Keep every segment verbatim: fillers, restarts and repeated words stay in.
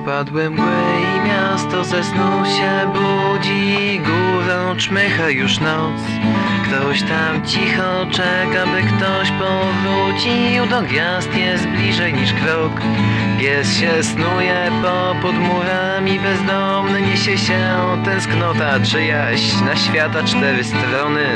opadłe mgły i miasto ze snu się budzi. Górą czmycha już noc, ktoś tam cicho czeka, by ktoś powrócił. Do gwiazd jest bliżej niż krok, pies się snuje po pod murami. Bezdomny niesie się tęsknota czyjaś na świata cztery strony.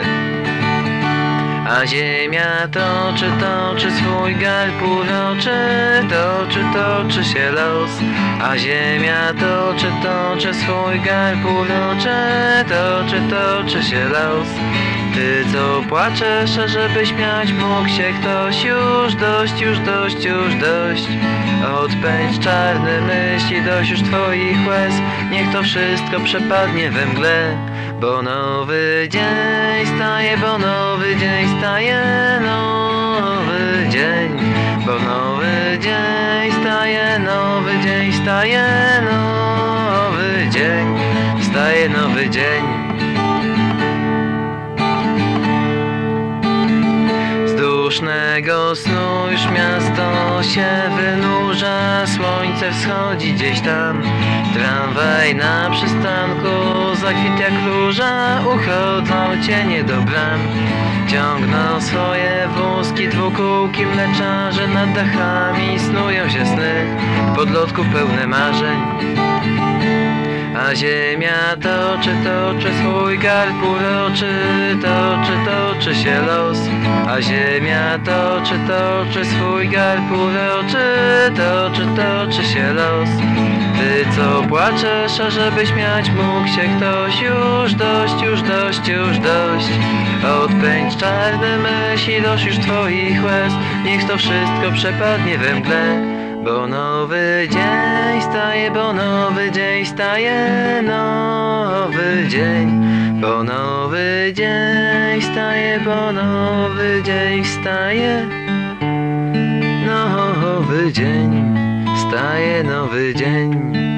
A ziemia toczy, toczy swój garb uroczy, toczy, toczy się los. A ziemia toczy, toczy swój garb uroczy, toczy, toczy się los. Ty co płaczesz, a żeby śmiać mógł się ktoś. Już dość, już dość, już dość. Odpędź czarne myśli, dość już twoich łez. Niech to wszystko przepadnie we mgle. Bo nowy dzień staje, bo nowy dzień staje, nowy dzień. Bo nowy dzień staje, nowy dzień staje, nowy dzień. Staje nowy dzień. Z dusznego snu już miasto się wynurza, słońce wschodzi gdzieś tam. Tramwaj na przystanku zakwit jak róża, uchodzą cienie do bram. Ciągną swoje wózki dwukółki mleczarze, nad dachami snują się sny podlotków pełne marzeń. A ziemia toczy, toczy swój garb uroczy, toczy, toczy się los. A ziemia toczy, toczy swój garb uroczy, toczy, toczy się los. Ty co płaczesz, a żeby śmiać mógł się ktoś. Już dość, już dość, już dość. Odpędź czarne myśli, dość już twoich łez. Niech to wszystko przepadnie we mgle. Bo nowy dzień staje, bo nowy dzień staje, nowy dzień. Bo nowy dzień staje, bo nowy dzień staje, nowy dzień. Staje nowy dzień.